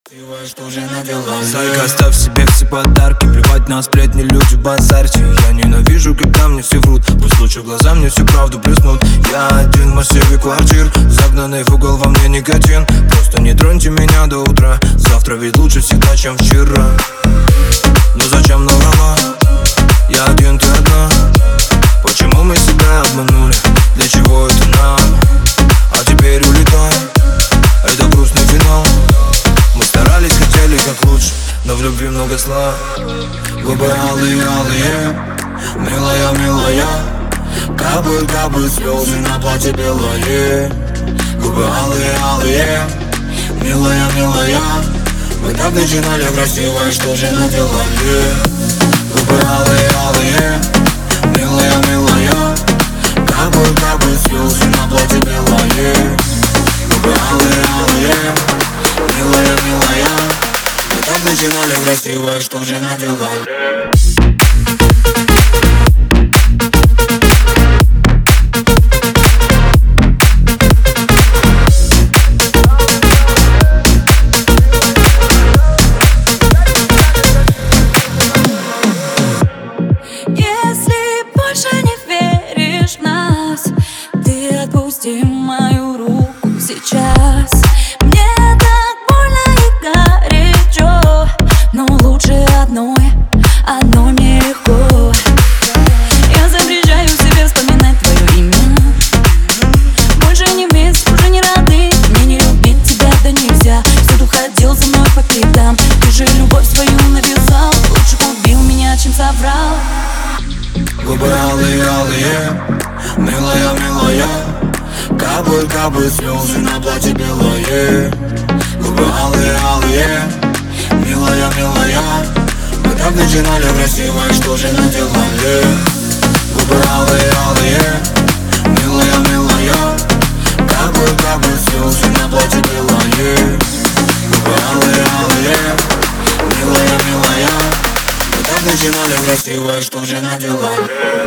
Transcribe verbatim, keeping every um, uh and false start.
красивая, что же надела? Зайка, оставь себе все подарки, плевать на сплетни, люди, базарьте. Я ненавижу, когда мне все врут, пусть лучше глаза мне всю правду плеснут. Я один в массиве квартир, загнанный в угол, во мне никотин. Просто не троньте меня до утра, завтра ведь лучше всегда, чем вчера. Но зачем наврала? Я один, ты одна. Почему мы себя обманули? Для чего это нам? А теперь улетай, это грустный финал. Мы старались, хотели как лучше, но в любви много зла. Губы алые, алые, милая, милая. Капают, капают слезы на платье белое. Губы алые, алые, милая, милая. Мы так начинали красиво, что же наделали? Губы алые, алые, милая, милая. Капают, капают слезы на платье белое. Губы алые, алые, милая, милая. Мы так начинали красиво, что же наделали? Отпусти мою руку сейчас. Мне так больно и горячо, но лучше одной, одной мне легко. Я запрещаю себе вспоминать твое имя. Больше не вместе, уже не рады. Мне не любить тебя, да нельзя. Всюду ходил за мной по пятам. Ты же любовь свою навязал. Лучше убил меня, чем соврал. Губы алые, алые, милая, милая. Капают, капают слезы на платье белое. Губы алые, алые, милая, милая. Мы так начинали красиво, что же наделали? Губы алые, алые, милая, милая. Капают, капают слезы на платье белое. Губы алые, алые, милая, милая. Мы так начинали красиво, что же наделали?